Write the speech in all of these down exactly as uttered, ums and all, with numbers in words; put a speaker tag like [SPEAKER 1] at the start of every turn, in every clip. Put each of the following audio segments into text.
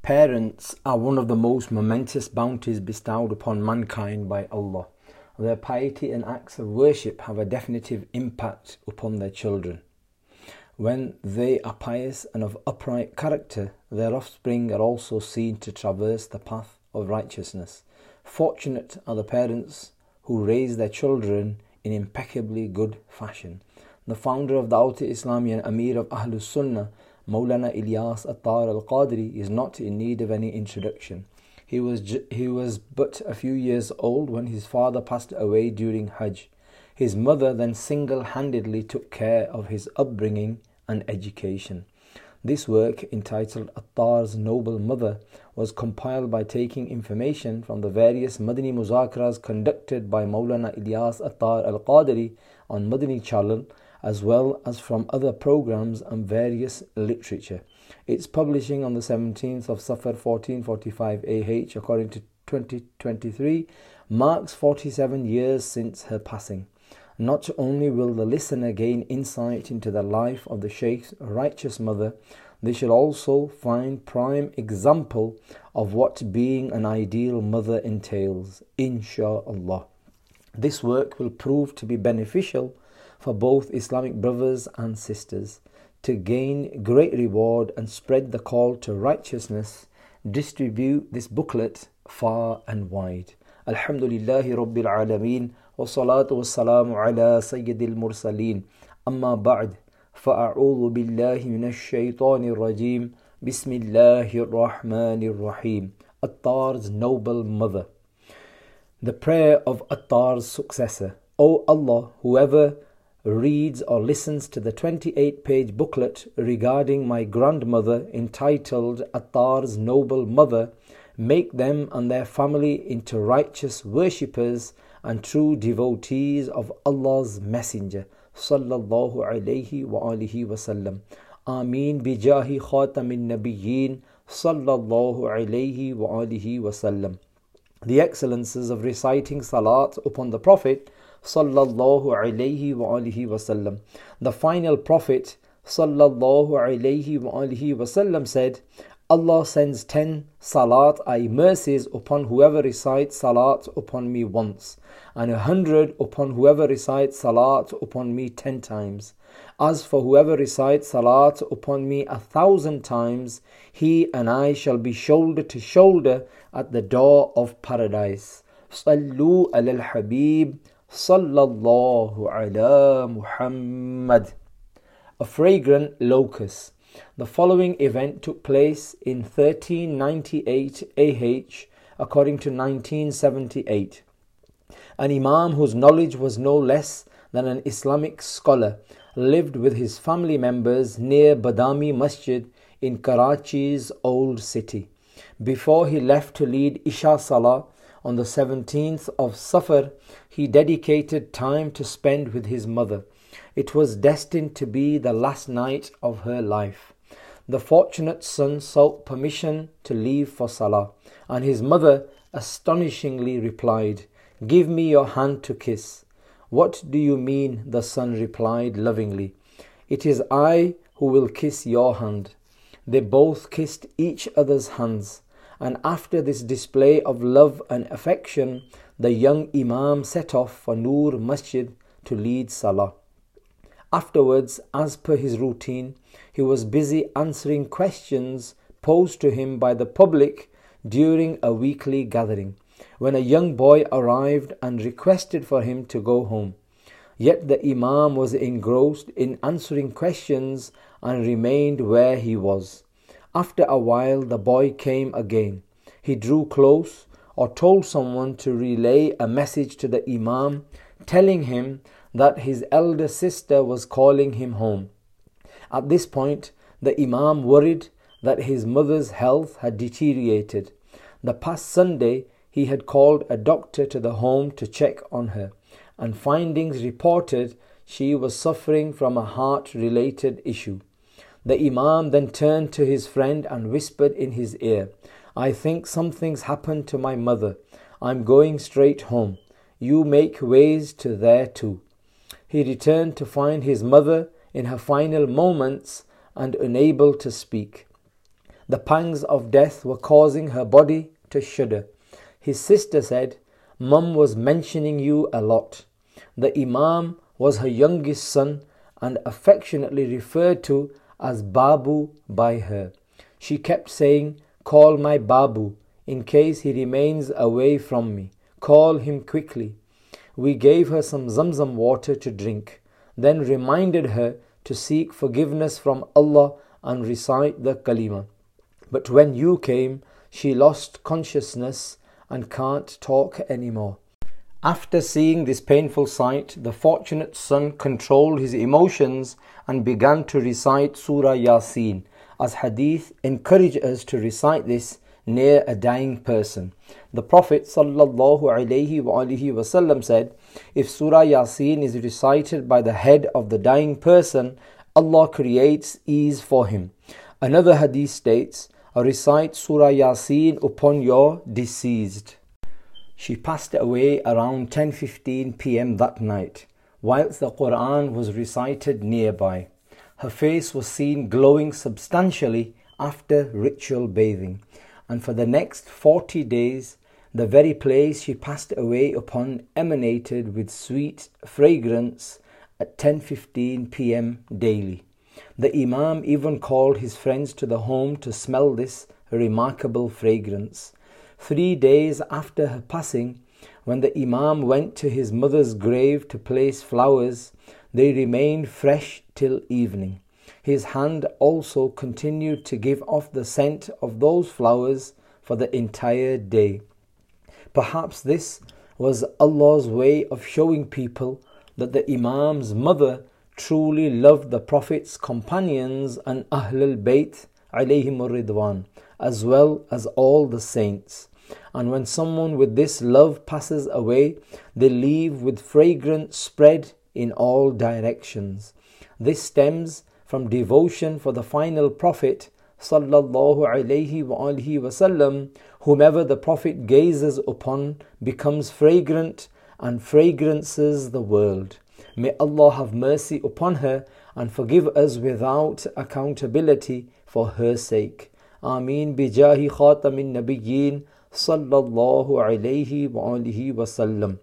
[SPEAKER 1] Parents are one of the most momentous bounties bestowed upon mankind by Allah. Their piety and acts of worship have a definitive impact upon their children. When they are pious and of upright character, their offspring are also seen to traverse the path of righteousness. Fortunate are the parents who raise their children in impeccably good fashion. The founder of Dawat Islami and Amir of Ahlus Sunnah, Maulana Ilyas Attar Al-Qadri, is not in need of any introduction. He was, ju- he was but a few years old when his father passed away during Hajj. His mother then single-handedly took care of his upbringing and education. This work, entitled Attar's Noble Mother, was compiled by taking information from the various Madani Muzakaras conducted by Maulana Ilyas Attar Al-Qadri on Madani Channel, as well as from other programs and various literature. Its publishing on the seventeenth of Safar fourteen forty-five A H, according to twenty twenty-three, marks forty-seven years since her passing. Not only will the listener gain insight into the life of the Shaykh's righteous mother, they shall also find prime example of what being an ideal mother entails, insha'Allah. This work will prove to be beneficial for both Islamic brothers and sisters. To gain great reward and spread the call to righteousness, distribute this booklet far and wide. Alhamdulillahi Rabbil Alameen, wa salatu wa salamu ala Sayyidil Mursaleen. Amma ba'd, fa'a'udhu billahi minash shaytanir rajim. Bismillahir Rahmanir Rahim. Attar's Noble Mother. The prayer of Attar's successor. O Allah, whoever reads or listens to the twenty-eight page booklet regarding my grandmother entitled Attar's Noble Mother, make them and their family into righteous worshippers and true devotees of Allah's Messenger sallallahu alayhi wa alihi wasallam. Ameen bijahi khatamin nabiyyin sallallahu alayhi wa alihi wasallam. The excellences of reciting salat upon the Prophet sallallahu alayhi wa alihi wasallam. The final Prophet sallallahu alayhi wa alihi wasallam said, Allah sends ten salat, ay mercies, upon whoever recites salat upon me once, and a hundred upon whoever recites salat upon me ten times. As for whoever recites salat upon me a thousand times, he and I shall be shoulder to shoulder at the door of paradise. Sallu ala al-Habib sallallahu ala Muhammad. A fragrant locust. The following event took place in thirteen ninety-eight A H, according to nineteen seventy-eight. An Imam whose knowledge was no less than an Islamic scholar lived with his family members near Badami Masjid in Karachi's old city. Before he left to lead Isha Salah on the seventeenth of Safar, he dedicated time to spend with his mother. It was destined to be the last night of her life. The fortunate son sought permission to leave for Salah, and his mother astonishingly replied, "Give me your hand to kiss." "What do you mean?" the son replied lovingly. "It is I who will kiss your hand." They both kissed each other's hands, and after this display of love and affection, the young Imam set off for Noor Masjid to lead Salah. Afterwards, as per his routine, he was busy answering questions posed to him by the public during a weekly gathering, when a young boy arrived and requested for him to go home. Yet the Imam was engrossed in answering questions and remained where he was. After a while, the boy came again. He drew close or told someone to relay a message to the Imam, telling him that his elder sister was calling him home. At this point, the Imam worried that his mother's health had deteriorated. The past Sunday, he had called a doctor to the home to check on her, and findings reported she was suffering from a heart-related issue. The Imam then turned to his friend and whispered in his ear, "I think something's happened to my mother. I'm going straight home. You make ways to there too." He returned to find his mother in her final moments and unable to speak. The pangs of death were causing her body to shudder. His sister said, "Mum was mentioning you a lot." The Imam was her youngest son and affectionately referred to as Babu by her. She kept saying, "Call my Babu, in case he remains away from me. Call him quickly." We gave her some Zamzam water to drink, then reminded her to seek forgiveness from Allah and recite the kalima. But when you came, she lost consciousness and can't talk anymore. After seeing this painful sight, the fortunate son controlled his emotions and began to recite Surah Yasin, as hadith encourage us to recite this near a dying person. The Prophet sallallahu alaihi wasallam said, if Surah Yasin is recited by the head of the dying person, Allah creates ease for him. Another hadith states, recite Surah Yasin upon your deceased. She passed away around ten fifteen p m that night, whilst the Quran was recited nearby. Her face was seen glowing substantially after ritual bathing, and for the next forty days, the very place she passed away upon emanated with sweet fragrance at ten fifteen p m daily. The Imam even called his friends to the home to smell this remarkable fragrance. Three days after her passing, when the Imam went to his mother's grave to place flowers, they remained fresh till evening. His hand also continued to give off the scent of those flowers for the entire day. Perhaps this was Allah's way of showing people that the Imam's mother truly loved the Prophet's companions and Ahlul Bayt alayhimur ridwan, as well as all the saints. And when someone with this love passes away, they leave with fragrance spread in all directions. This stems from devotion for the final Prophet sallallahu alaihi wasallam. Whomever the Prophet gazes upon becomes fragrant and fragrances the world. May Allah have mercy upon her and forgive us without accountability for her sake. Ameen bijahi khatamin nabiyyin sallallahu alayhi wa alihi wasallam.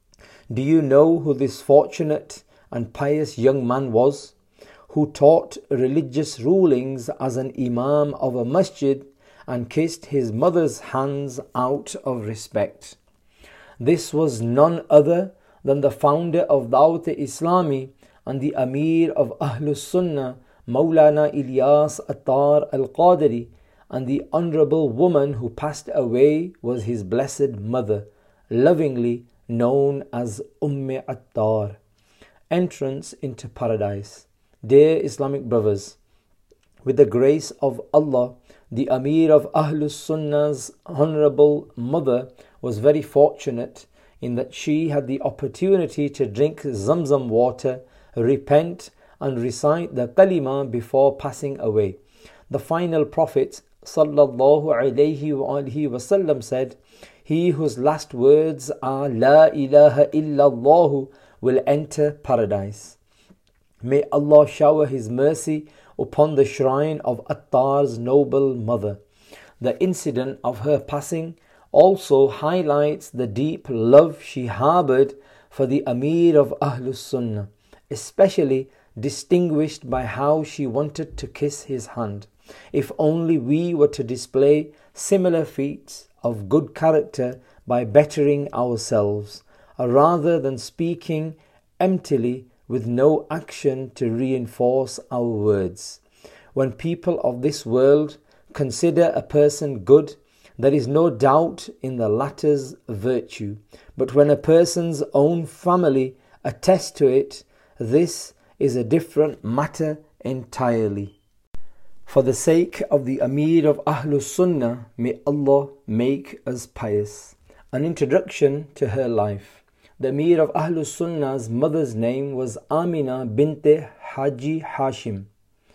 [SPEAKER 1] Do you know who this fortunate and pious young man was, who taught religious rulings as an imam of a masjid and kissed his mother's hands out of respect? This was none other than the founder of Dawat-e-Islami and the Amir of Ahlus Sunnah, Maulana Ilyas Attar Al-Qadiri, and the honourable woman who passed away was his blessed mother, lovingly known as Umm Attar. Entrance into paradise. Dear Islamic brothers, with the grace of Allah, the Amir of Ahlus Sunnah's honourable mother was very fortunate in that she had the opportunity to drink Zamzam water, repent and recite the kalima before passing away. The final Prophet sallallahu alaihi wasallam said, he whose last words are La ilaha illallah will enter paradise. May Allah shower His mercy upon the shrine of Attar's noble mother. The incident of her passing also highlights the deep love she harbored for the Amir of Ahlus Sunnah, especially distinguished by how she wanted to kiss his hand. If only we were to display similar feats of good character by bettering ourselves, rather than speaking emptily with no action to reinforce our words. When people of this world consider a person good, there is no doubt in the latter's virtue. But when a person's own family attests to it, this is a different matter entirely. For the sake of the Amir of Ahlus Sunnah, may Allah make us pious. An introduction to her life. The Amir of Ahlus Sunnah's mother's name was Amina bint Haji Hashim.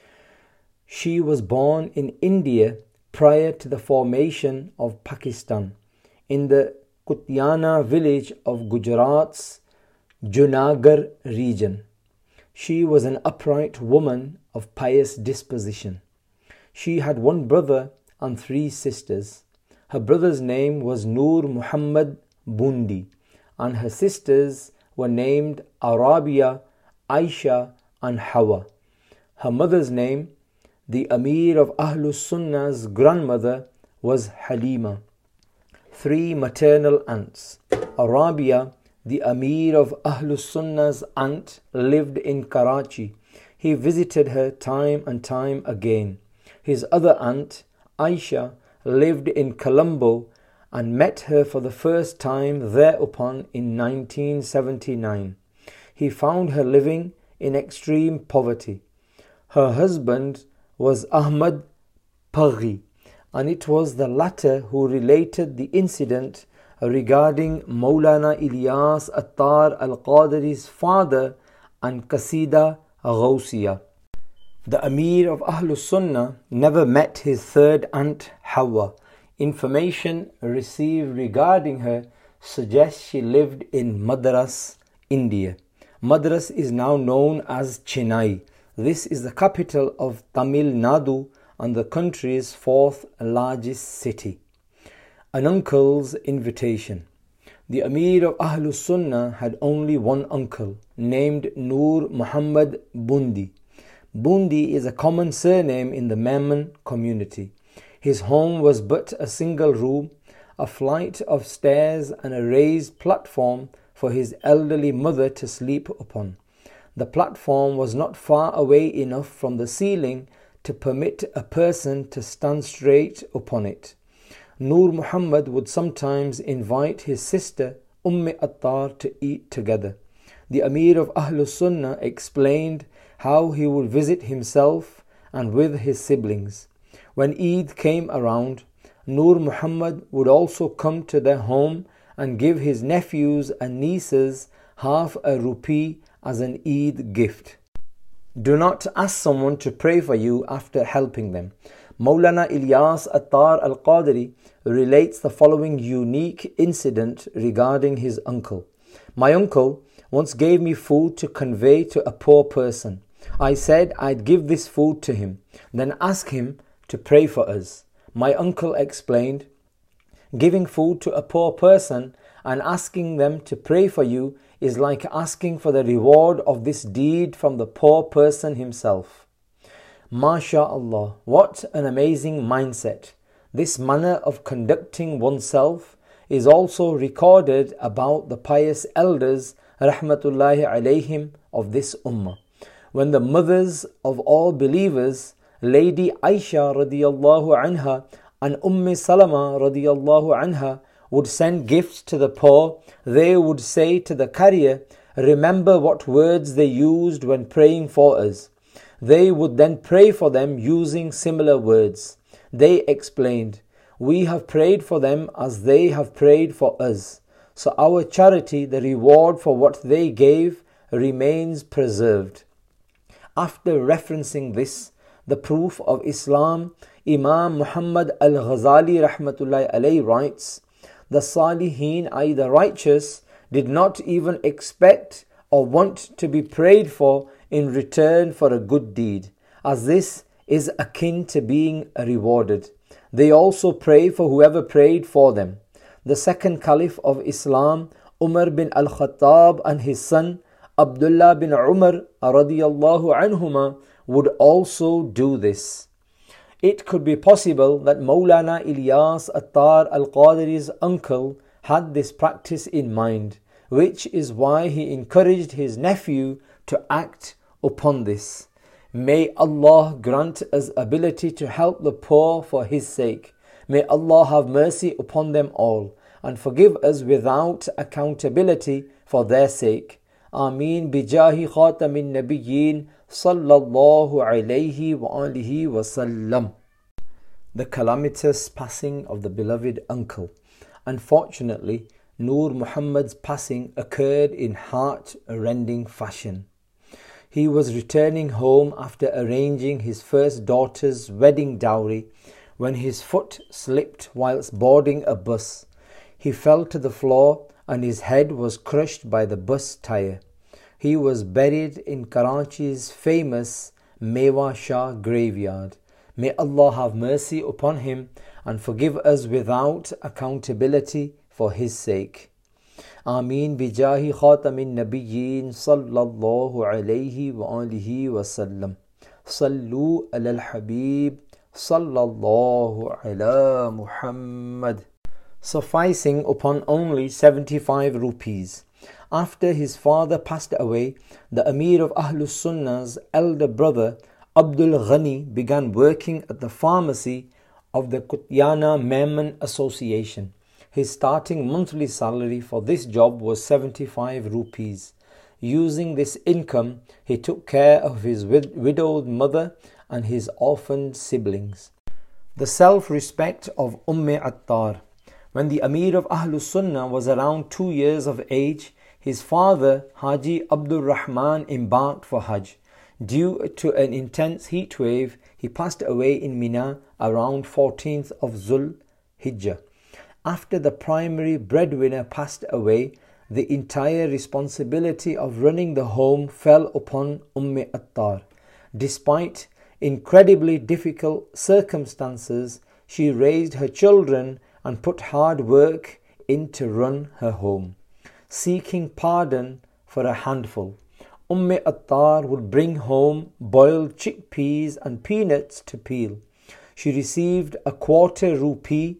[SPEAKER 1] She was born in India prior to the formation of Pakistan, in the Kutiana village of Gujarat's Junagarh region. She was an upright woman of pious disposition. She had one brother and three sisters. Her brother's name was Noor Muhammad Bundi, and her sisters were named Arabia, Aisha, and Hawa. Her mother's name, the Amir of Ahlus Sunnah's grandmother, was Halima. Three maternal aunts. Arabia, the Amir of Ahlus Sunnah's aunt, lived in Karachi. He visited her time and time again. His other aunt, Aisha, lived in Colombo and met her for the first time thereupon in nineteen seventy-nine. He found her living in extreme poverty. Her husband was Ahmad Paghi, and it was the latter who related the incident regarding Maulana Ilyas Attar Al-Qadiri's father and Qasida Ghawsiyah. The Amir of Ahlus Sunnah never met his third aunt Hawa. Information received regarding her suggests she lived in Madras, India. Madras is now known as Chennai. This is the capital of Tamil Nadu and the country's fourth largest city. An uncle's invitation. The Amir of Ahlus Sunnah had only one uncle, named Noor Muhammad Bundi. Bundi is a common surname in the Memon community. His home was but a single room, a flight of stairs and a raised platform for his elderly mother to sleep upon. The platform was not far away enough from the ceiling to permit a person to stand straight upon it. Noor Muhammad would sometimes invite his sister Umm Attar to eat together. The Amir of Ahlus Sunnah explained how he would visit himself and with his siblings. When Eid came around, Noor Muhammad would also come to their home and give his nephews and nieces half a rupee as an Eid gift. Do not ask someone to pray for you after helping them. Maulana Ilyas Attar Al-Qadiri relates the following unique incident regarding his uncle. My uncle once gave me food to convey to a poor person. I said I'd give this food to him, then ask him to pray for us. My uncle explained, giving food to a poor person and asking them to pray for you is like asking for the reward of this deed from the poor person himself. MashaAllah, what an amazing mindset. This manner of conducting oneself is also recorded about the pious elders rahmatullahi alayhim of this ummah. When the mothers of all believers, Lady Aisha radiyallahu anha and Umm Salama radiyallahu anha, would send gifts to the poor, they would say to the carrier, remember what words they used when praying for us. They would then pray for them using similar words. They explained, we have prayed for them as they have prayed for us. So our charity, the reward for what they gave, remains preserved. After referencing this, the proof of Islam, Imam Muhammad al-Ghazali rahmatullahi alayhi writes, the Salihin, that is the righteous, did not even expect or want to be prayed for in return for a good deed, as this is akin to being rewarded. They also pray for whoever prayed for them. The second Caliph of Islam, Umar bin al-Khattab, and his son Abdullah bin Umar radiyallahu anhuma would also do this. It could be possible that Maulana Ilyas Attar Al-Qadiri's uncle had this practice in mind, which is why he encouraged his nephew to act upon this. May Allah grant us ability to help the poor for His sake. May Allah have mercy upon them all and forgive us without accountability for their sake. Ameen bijahi khatamin nabiyyin sallallahu alayhi wa alihi wa sallam. The calamitous passing of the beloved uncle. Unfortunately, Noor Muhammad's passing occurred in heart-rending fashion. He was returning home after arranging his first daughter's wedding dowry when his foot slipped whilst boarding a bus. He fell to the floor and his head was crushed by the bus tire. He was buried in Karachi's famous Mewa Shah graveyard. May Allah have mercy upon him and forgive us without accountability for his sake. Ameen bijahi khatamin nabiyyin sallallahu alayhi wa alihi wa sallam. Sallu ala al-habib sallallahu ala Muhammad. Sufficing upon only seventy-five rupees. After his father passed away, the Amir of Ahlus Sunnah's elder brother Abdul Ghani began working at the pharmacy of the Kutyana Memon Association. His starting monthly salary for this job was seventy-five rupees. Using this income, he took care of his wid- widowed mother and his orphaned siblings. The self-respect of Umm Attar. When the Amir of Ahlus Sunnah was around two years of age, his father, Haji Abdul Rahman, embarked for Hajj. Due to an intense heat wave, he passed away in Mina around fourteenth of Zul Hijjah. After the primary breadwinner passed away, the entire responsibility of running the home fell upon Umm Attar. Despite incredibly difficult circumstances, she raised her children and put hard work in to run her home. Seeking pardon for a handful, Umm Attar would bring home boiled chickpeas and peanuts to peel. She received a quarter rupee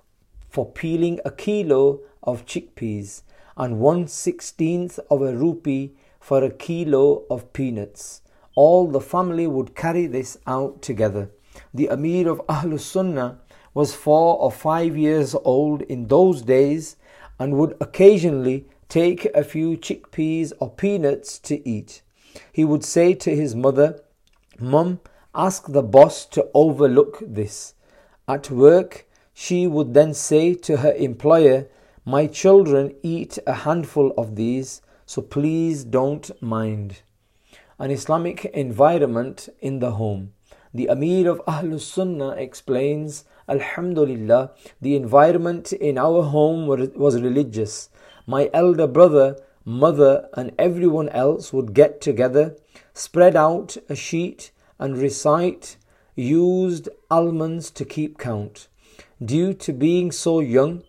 [SPEAKER 1] for peeling a kilo of chickpeas and one sixteenth of a rupee for a kilo of peanuts. All the family would carry this out together. The Amir of Ahlus Sunnah was four or five years old in those days and would occasionally take a few chickpeas or peanuts to eat. He would say to his mother, "Mum, ask the boss to overlook this." At work, she would then say to her employer, "My children eat a handful of these, so please don't mind." An Islamic environment in the home. The Amir of Ahlus Sunnah explains, "Alhamdulillah, the environment in our home was religious. My elder brother, mother and everyone else would get together, spread out a sheet and recite used almonds to keep count. Due to being so young,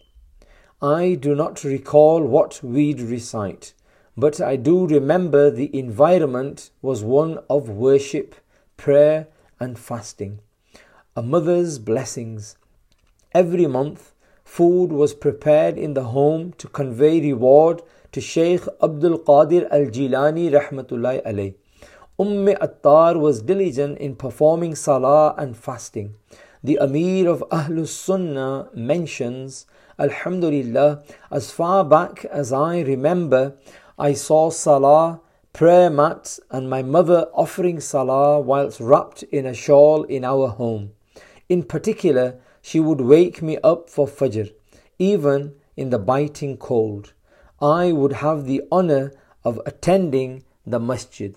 [SPEAKER 1] I do not recall what we'd recite, but I do remember the environment was one of worship, prayer and fasting." A mother's blessings. Every month, food was prepared in the home to convey reward to Shaykh Abdul Qadir Al-Jilani rahmatullahi alayh. Umm Attar was diligent in performing salah and fasting. The Amir of Ahlus Sunnah mentions, "Alhamdulillah, as far back as I remember, I saw salah, prayer mats and my mother offering salah whilst wrapped in a shawl in our home. In particular, she would wake me up for Fajr, even in the biting cold. I would have the honour of attending the masjid."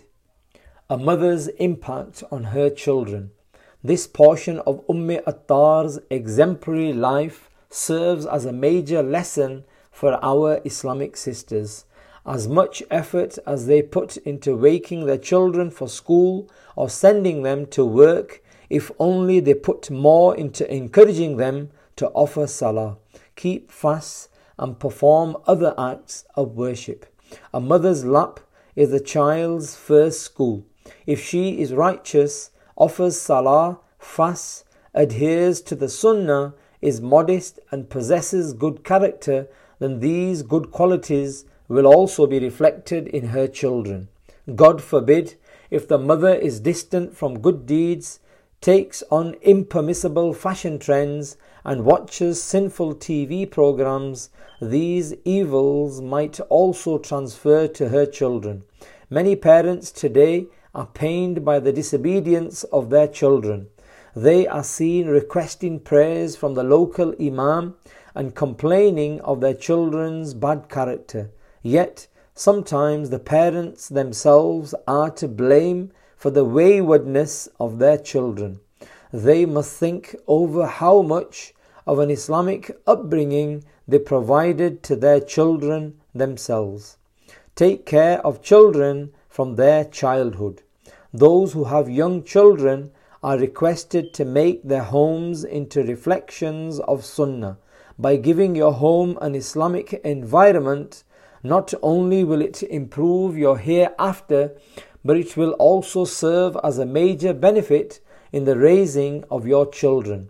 [SPEAKER 1] A mother's impact on her children. This portion of Umm Attar's exemplary life serves as a major lesson for our Islamic sisters. As much effort as they put into waking their children for school or sending them to work, if only they put more into encouraging them to offer salah, keep fasts and perform other acts of worship. A mother's lap is the child's first school. If she is righteous, offers salah, fasts, adheres to the sunnah, is modest and possesses good character, then these good qualities will also be reflected in her children. God forbid, if the mother is distant from good deeds, takes on impermissible fashion trends and watches sinful T V programs, these evils might also transfer to her children. Many parents today are pained by the disobedience of their children. They are seen requesting prayers from the local imam and complaining of their children's bad character. Yet, sometimes the parents themselves are to blame for the waywardness of their children. They must think over how much of an Islamic upbringing they provided to their children themselves. Take care of children from their childhood. Those who have young children are requested to make their homes into reflections of Sunnah. By giving your home an Islamic environment, not only will it improve your hereafter, but it will also serve as a major benefit in the raising of your children.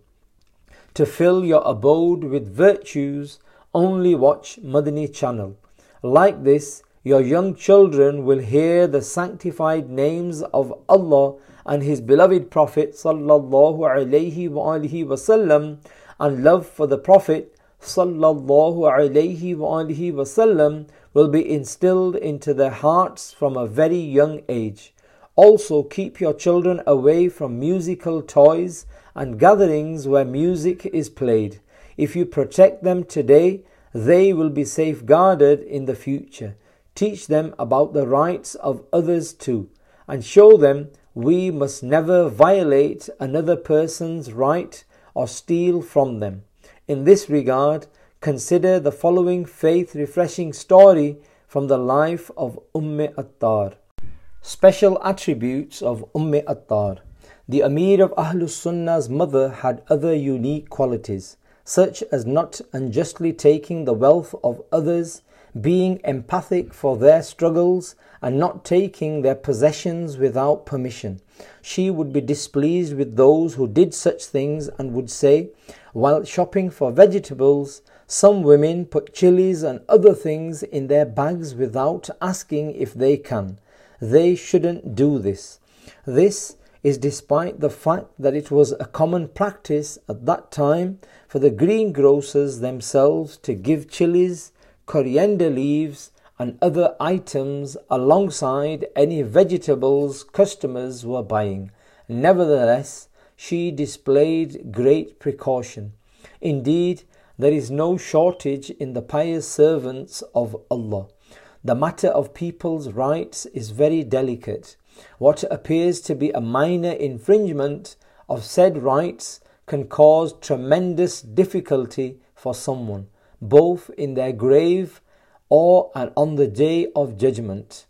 [SPEAKER 1] To fill your abode with virtues, only watch Madani channel. Like this, your young children will hear the sanctified names of Allah and His beloved Prophet sallallahu alaihi wasallam, and love for the Prophet sallallahu alaihi wasallam will be instilled into their hearts from a very young age. Also, keep your children away from musical toys and gatherings where music is played. If you protect them today, they will be safeguarded in the future. Teach them about the rights of others too, and show them we must never violate another person's right or steal from them. In this regard, consider the following faith-refreshing story from the life of Umm Attar. Special attributes of Umm Attar. The Amir of Ahlus Sunnah's mother had other unique qualities, such as not unjustly taking the wealth of others, being empathic for their struggles, and not taking their possessions without permission. She would be displeased with those who did such things and would say, while shopping for vegetables, some women put chilies and other things in their bags without asking if they can. They shouldn't do this. This is despite the fact that it was a common practice at that time for the greengrocers themselves to give chilies, coriander leaves and other items alongside any vegetables customers were buying. Nevertheless, she displayed great precaution. Indeed, there is no shortage in the pious servants of Allah. The matter of people's rights is very delicate. What appears to be a minor infringement of said rights can cause tremendous difficulty for someone, both in their grave or and on the day of judgment.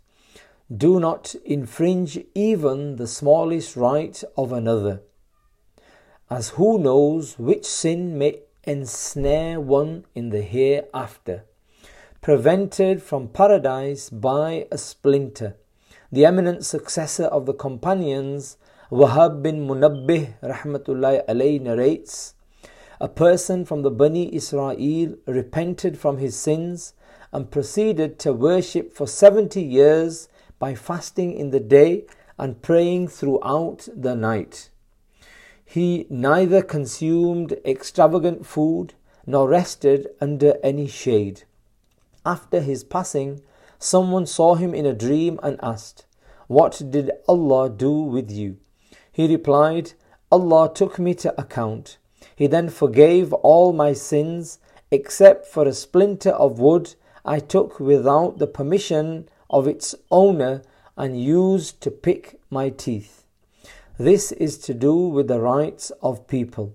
[SPEAKER 1] Do not infringe even the smallest right of another, as who knows which sin may ensnare one in the hereafter. Prevented from paradise by a splinter. The eminent successor of the companions, Wahab bin Munabbih rahmatullahi alayhi, narrates, a person from the Bani Israel repented from his sins and proceeded to worship for seventy years by fasting in the day and praying throughout the night. He neither consumed extravagant food nor rested under any shade. After his passing, someone saw him in a dream and asked, "What did Allah do with you?" He replied, "Allah took me to account. He then forgave all my sins except for a splinter of wood I took without the permission of its owner and used to pick my teeth." This is to do with the rights of people.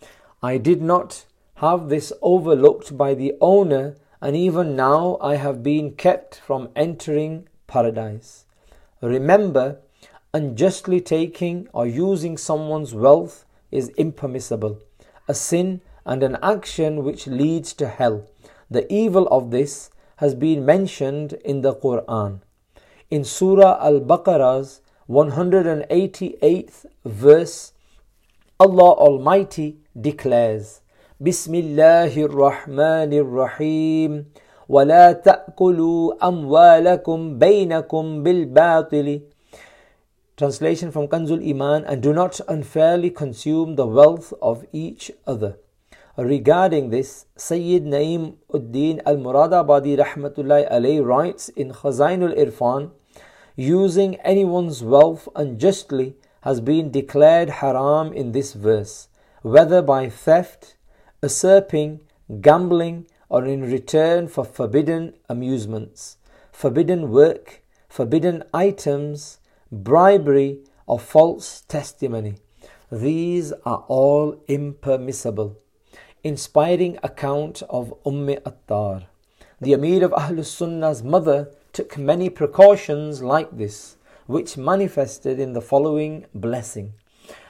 [SPEAKER 1] I did not have this overlooked by the owner, and even now I have been kept from entering paradise. Remember, unjustly taking or using someone's wealth is impermissible, a sin and an action which leads to hell. The evil of this has been mentioned in the Quran. In Surah Al-Baqarah's one hundred eighty-eighth verse, Allah Almighty declares, Bismillahir Rahmanir Rahim, وَلَا تَأْكُلُوا أَمْوَالَكُمْ بَيْنَكُمْ بِالْبَاطِلِ. Translation from Kanzul Iman, and do not unfairly consume the wealth of each other. Regarding this, Sayyid Naim Uddin Al-Muradabadi rahmatullahi alayhi writes in Khazainul Irfan, using anyone's wealth unjustly has been declared haram in this verse, whether by theft, usurping, gambling, or in return for forbidden amusements, forbidden work, forbidden items, bribery, or false testimony. These are all impermissible. Inspiring account of Umm Attar. The Amir of Ahlus Sunnah's mother took many precautions like this, which manifested in the following blessing.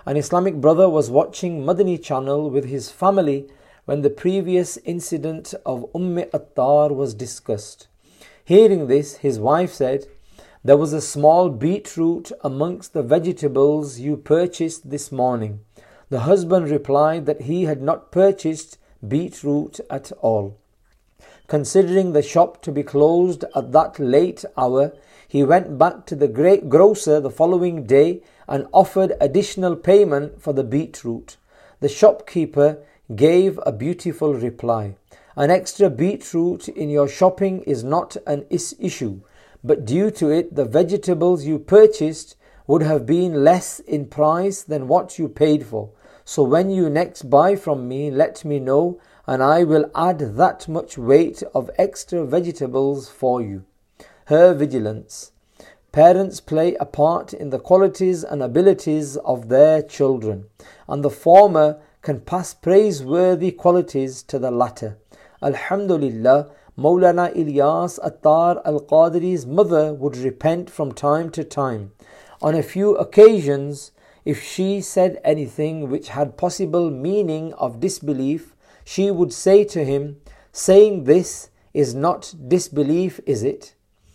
[SPEAKER 1] An Islamic brother was watching Madani channel with his family when the previous incident of Umm Attar was discussed. Hearing this, his wife said, "There was a small beetroot amongst the vegetables you purchased this morning." The husband replied that he had not purchased beetroot at all. Considering the shop to be closed at that late hour, he went back to the great grocer the following day and offered additional payment for the beetroot. The shopkeeper gave a beautiful reply. "An extra beetroot in your shopping is not an is- issue, but due to it the vegetables you purchased would have been less in price than what you paid for. So when you next buy from me, let me know, and I will add that much weight of extra vegetables for you." Her vigilance. Parents play a part in the qualities and abilities of their children, and the former can pass praiseworthy qualities to the latter. Alhamdulillah, Maulana Ilyas Attar Al-Qadiri's mother would repent from time to time. On a few occasions, if she said anything which had possible meaning of disbelief, she would say to him, "Saying this is not disbelief, is it?"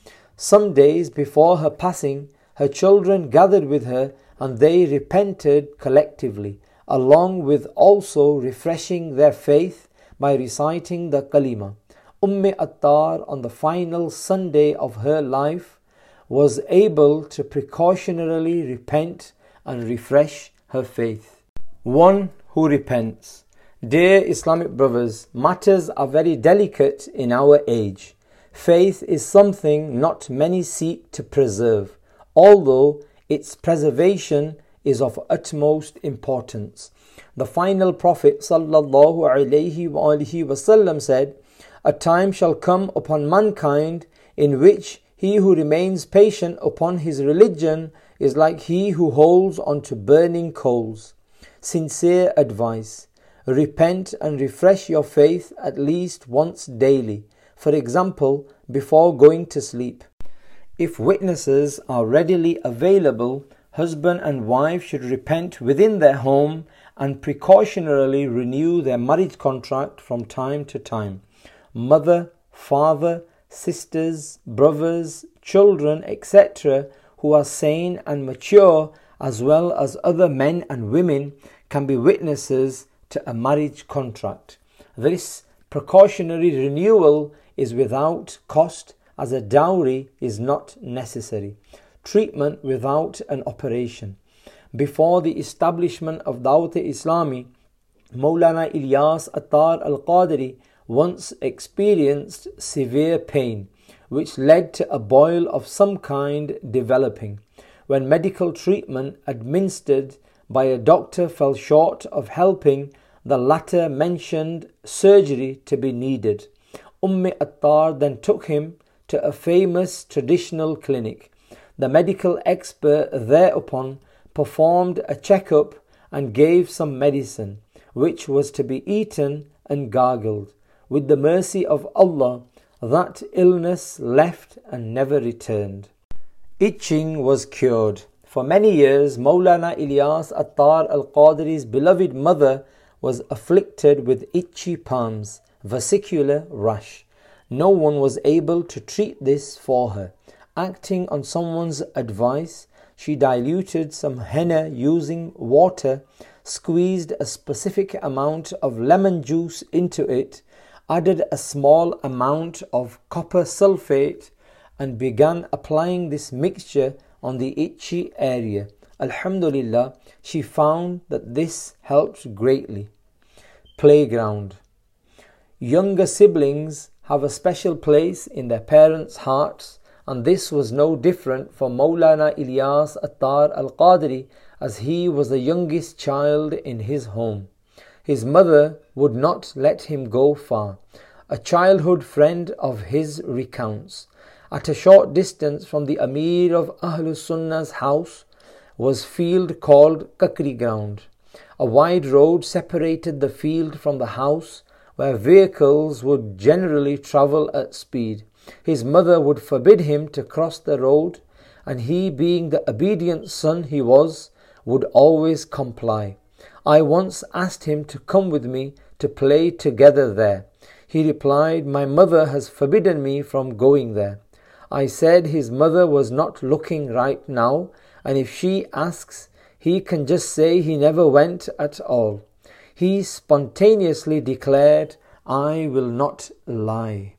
[SPEAKER 1] Some days before her passing, her children gathered with her and they repented collectively, along with also refreshing their faith by reciting the kalima. Umm Attar, on the final Sunday of her life, was able to precautionarily repent and refresh her faith. One who repents. Dear Islamic brothers, matters are very delicate in our age. Faith is something not many seek to preserve, although its preservation is of utmost importance. The final Prophet sallallahu alaihi wasallam said, "A time shall come upon mankind in which he who remains patient upon his religion is like he who holds onto burning coals." Sincere advice. Repent and refresh your faith at least once daily. For example, before going to sleep. If witnesses are readily available, husband and wife should repent within their home and precautionarily renew their marriage contract from time to time. Mother, father, sisters, brothers, children, et cetera who are sane and mature, as well as other men and women, can be witnesses to a marriage contract. This precautionary renewal is without cost, as a dowry is not necessary. Treatment without an operation. Before the establishment of Dawat-e-Islami, Maulana Ilyas Attar Al-Qadiri once experienced severe pain, which led to a boil of some kind developing. When medical treatment administered by a doctor fell short of helping, the latter mentioned surgery to be needed. Umm Attar then took him to a famous traditional clinic. The medical expert thereupon performed a checkup and gave some medicine, which was to be eaten and gargled. With the mercy of Allah, that illness left and never returned. Itching was cured. For many years, Maulana Ilyas Attar Al-Qadiri's beloved mother was afflicted with itchy palms, vesicular rash. No one was able to treat this for her. Acting on someone's advice, she diluted some henna using water, squeezed a specific amount of lemon juice into it, added a small amount of copper sulfate, and began applying this mixture on the itchy area. Alhamdulillah, she found that this helped greatly. Playground. Younger siblings have a special place in their parents' hearts, and this was no different for Maulana Ilyas Attar Al-Qadiri, as he was the youngest child in his home. His mother would not let him go far. A childhood friend of his recounts, at a short distance from the Amir of Ahlus Sunnah's house was field called Kakri Ground. A wide road separated the field from the house, where vehicles would generally travel at speed. His mother would forbid him to cross the road, and he, being the obedient son he was, would always comply. I once asked him to come with me to play together there. He replied, "My mother has forbidden me from going there." I said his mother was not looking right now, and if she asks, he can just say he never went at all. He spontaneously declared, "I will not lie."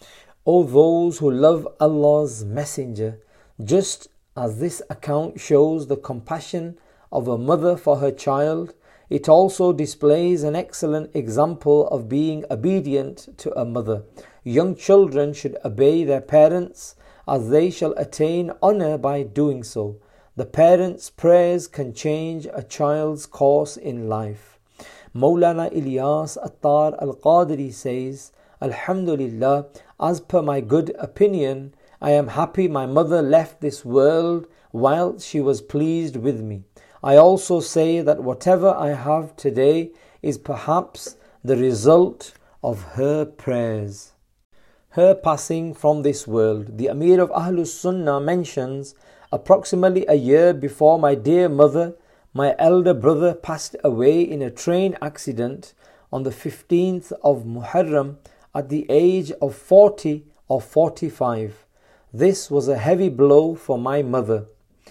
[SPEAKER 1] O those who love Allah's Messenger, just as this account shows the compassion of a mother for her child, it also displays an excellent example of being obedient to a mother. Young children should obey their parents, as they shall attain honor by doing so. The parents' prayers can change a child's course in life. Maulana Ilyas Attar Al-Qadiri says, "Alhamdulillah, as per my good opinion, I am happy my mother left this world while she was pleased with me. I also say that whatever I have today is perhaps the result of her prayers." Her passing from this world. The Amir of Ahlus Sunnah mentions, approximately a year before my dear mother, my elder brother passed away in a train accident on the fifteenth of Muharram at the age of forty or forty-five. This was a heavy blow for my mother.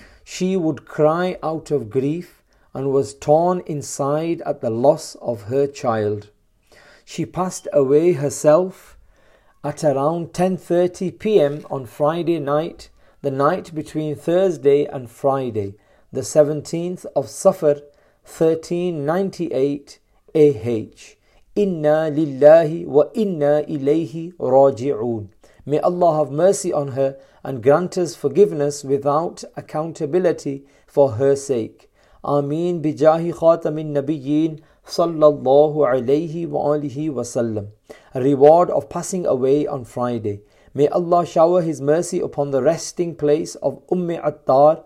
[SPEAKER 1] She would cry out of grief and was torn inside at the loss of her child. She passed away herself at around ten thirty p m on Friday night, the night between Thursday and Friday, the seventeenth of Safar, thirteen ninety-eight A H. Inna lillahi wa inna ilayhi raji'un. May Allah have mercy on her and grant us forgiveness without accountability for her sake. Ameen bijahi khatamin nabiyyin sallallahu alayhi wa alihi wa sallam. A reward of passing away on Friday. May Allah shower His mercy upon the resting place of Umm Attar.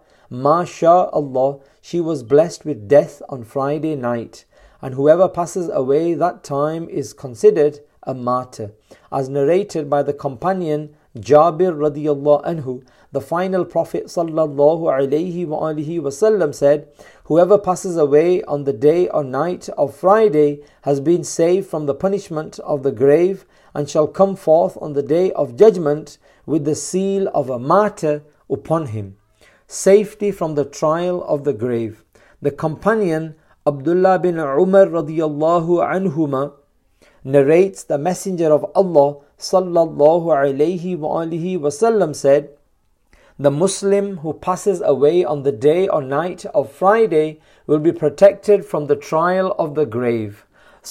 [SPEAKER 1] MashaAllah, she was blessed with death on Friday night, and whoever passes away that time is considered a martyr. As narrated by the companion Jabir radiyallahu anhu, the final Prophet sallallahu alayhi wa alihi wasallam said, "Whoever passes away on the day or night of Friday has been saved from the punishment of the grave and shall come forth on the day of judgment with the seal of a martyr upon him." Safety from the trial of the grave. The companion Abdullah bin Umar radiyallahu anhuma narrates the Messenger of Allah sallallahu alayhi wa alihi wasallam said, "The Muslim who passes away on the day or night of Friday will be protected from the trial of the grave."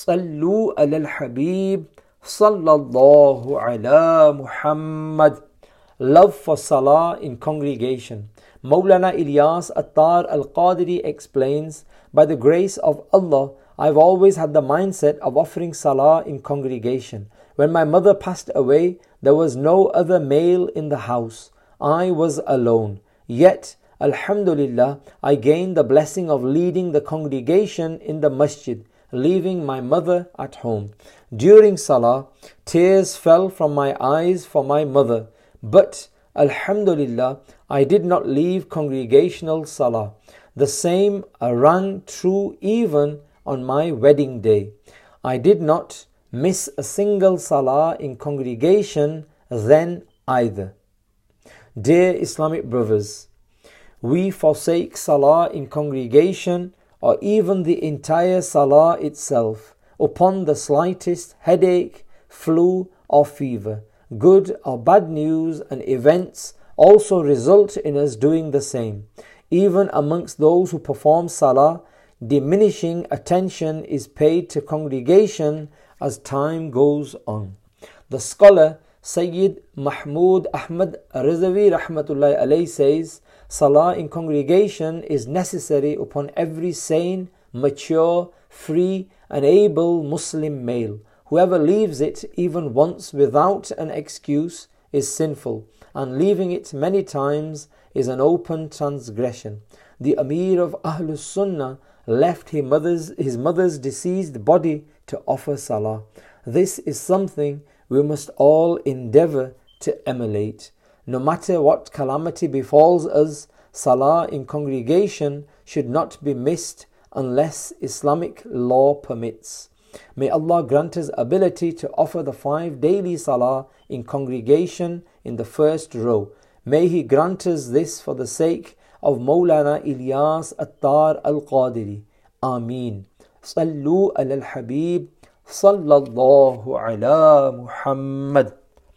[SPEAKER 1] Sallu ala al-Habib sallallahu ala Muhammad. Love for Salah in congregation. Maulana Ilyas Attar Al-Qadiri explains, "By the grace of Allah, I've always had the mindset of offering Salah in congregation. When my mother passed away, there was no other male in the house. I was alone. Yet, Alhamdulillah, I gained the blessing of leading the congregation in the masjid, leaving my mother at home. During Salah, tears fell from my eyes for my mother, but Alhamdulillah, I did not leave congregational Salah. The same rang true even on my wedding day. I did not miss a single Salah in congregation then either." Dear Islamic brothers, we forsake Salah in congregation or even the entire Salah itself upon the slightest headache, flu or fever. Good or bad news and events also result in us doing the same. Even amongst those who perform Salah, diminishing attention is paid to congregation as time goes on. The scholar Sayyid Mahmud Ahmad Rizavi rahmatullahi alayhi says, "Salah in congregation is necessary upon every sane, mature, free and able Muslim male. Whoever leaves it even once without an excuse is sinful, and leaving it many times is an open transgression." The Amir of Ahlus Sunnah left his mother's, his mother's deceased body to offer Salah. This is something we must all endeavour to emulate. No matter what calamity befalls us, Salah in congregation should not be missed unless Islamic law permits. May Allah grant us ability to offer the five daily Salah in congregation in the first row. May He grant us this for the sake of Mawlana Ilyas Attar Al-Qadiri. Ameen. Sallu ala al-Habib sallallahu ala Muhammad.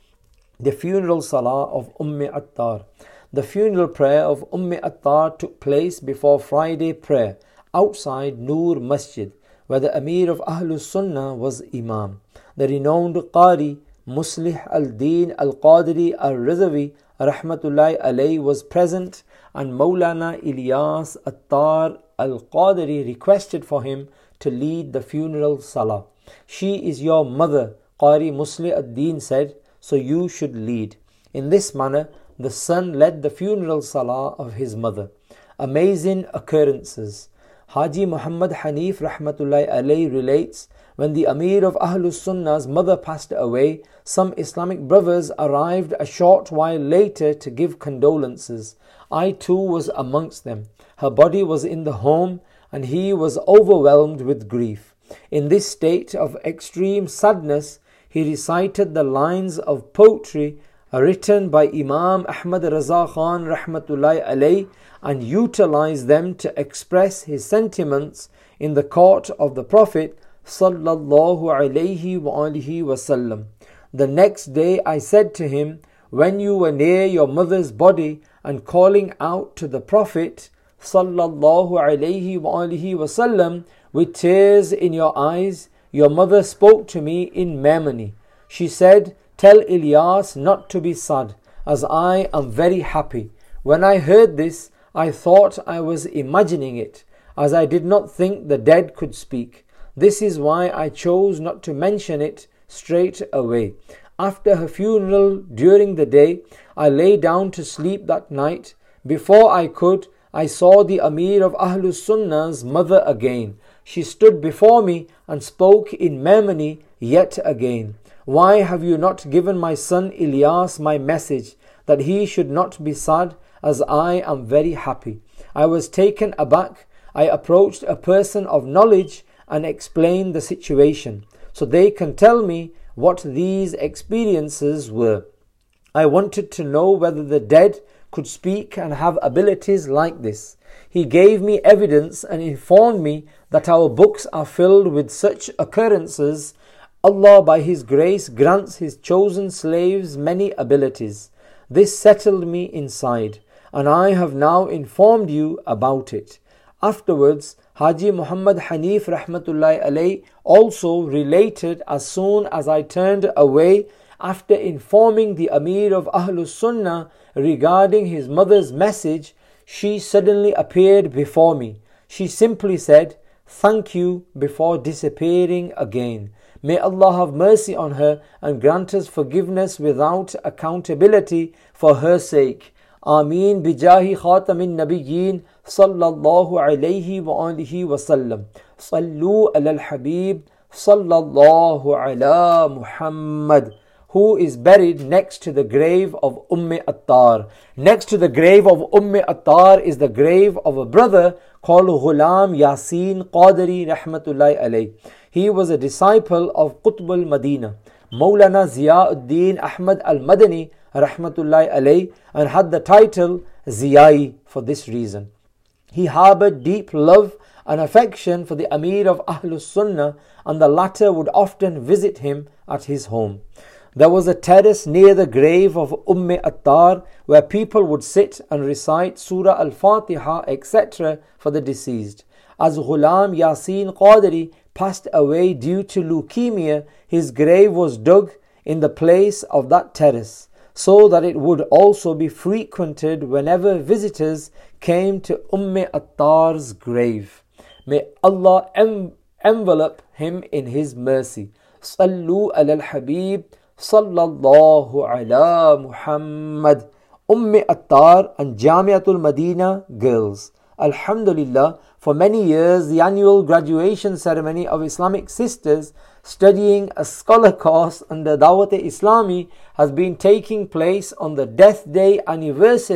[SPEAKER 1] The funeral Salah of Umm Attar. The funeral prayer of Umm Attar took place before Friday prayer outside Noor Masjid, where the Amir of Ahlus Sunnah was Imam. The renowned Qari Muslih al-Din al-Qadiri al-Rizavi rahmatullahi alayhi was present, and Mawlana Ilyas Attar al-Qadiri requested for him to lead the funeral Salah. She is your mother, Qari Muslih al-Din said, so you should lead. In this manner, the son led the funeral Salah of his mother. Amazing occurrences. Haji Muhammad Hanif rahmatullahi alayhi relates, when the Amir of Ahlus Sunnah's mother passed away, some Islamic brothers arrived a short while later to give condolences. I too was amongst them. Her body was in the home and he was overwhelmed with grief. In this state of extreme sadness, he recited the lines of poetry written by Imam Ahmad Raza Khan rahmatullahi alayhi and utilized them to express his sentiments in the court of the Prophet sallallahu alayhi wa alihi wasallam. The next day I said to him, when you were near your mother's body and calling out to the Prophet sallallahu alayhi wa alihi wasallam with tears in your eyes, your mother spoke to me in memory. She said, tell Ilyas not to be sad, as I am very happy. When I heard this, I thought I was imagining it, as I did not think the dead could speak. This is why I chose not to mention it straight away. After her funeral during the day, I lay down to sleep that night. Before I could, I saw the Amir of Ahlus Sunnah's mother again. She stood before me and spoke in memory yet again. Why have you not given my son Ilyas my message, that he should not be sad, as I am very happy? I was taken aback. I approached a person of knowledge and explained the situation, so they can tell me what these experiences were. I wanted to know whether the dead could speak and have abilities like this. He gave me evidence and informed me that our books are filled with such occurrences. Allah by His grace grants His chosen slaves many abilities. This settled me inside, and I have now informed you about it. Afterwards, Haji Muhammad Hanif rahmatullahi alayhi also related, as soon as I turned away after informing the Amir of Ahlus Sunnah regarding his mother's message, she suddenly appeared before me. She simply said, thank you, before disappearing again. May Allah have mercy on her and grant us forgiveness without accountability for her sake. Ameen bijahi khatamin nabiyyin sallallahu alayhi wa alihi wa sallam. Sallu ala al-Habib sallallahu ala Muhammad, who is buried next to the grave of Umm Attar. Next to the grave of Umm Attar is the grave of a brother called Ghulam Yasin Qadiri rahmatullahi alayhi. He was a disciple of Qutb al-Madina, Mawlana Ziyauddin Ahmad al-Madani rahmatullahi alayhi, and had the title Ziyai for this reason. He harbored deep love and affection for the Amir of Ahlus Sunnah, and the latter would often visit him at his home. There was a terrace near the grave of Umm Attar where people would sit and recite Surah Al-Fatiha, et cetera for the deceased. As Ghulam Yasin Qadiri passed away due to leukemia, his grave was dug in the place of that terrace, so that it would also be frequented whenever visitors came to Umm Attar's grave. May Allah em- envelop him in His mercy. Sallu ala al-Habib sallallahu ala Muhammad. Umm Attar and Jamiatul Madina girls. Alhamdulillah, for many years the annual graduation ceremony of Islamic sisters studying a scholar course under Dawat-e Islami has been taking place on the death day anniversary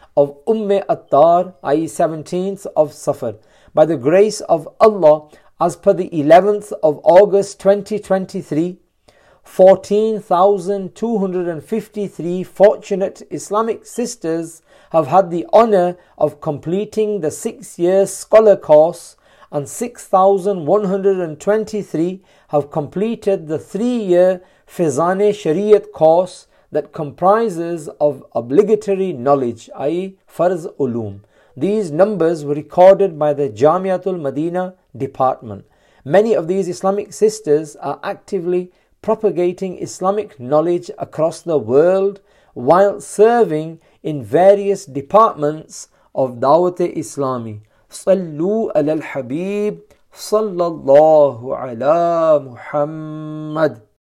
[SPEAKER 1] of Umm Attar, that is seventeenth of Safar. By the grace of Allah, as per the eleventh of August twenty twenty-three, fourteen thousand two hundred fifty-three fortunate Islamic sisters have had the honor of completing the six-year scholar course, and six thousand one hundred twenty-three have completed the three-year Fizan Shariat course that comprises of obligatory knowledge, that is Farz Ulum. These numbers were recorded by the Jamiatul Medina department. Many of these Islamic sisters are actively propagating Islamic knowledge across the world while serving in various departments of Dawat-e-Islami. Sallu ala al-Habib sallallahu ala Muhammad.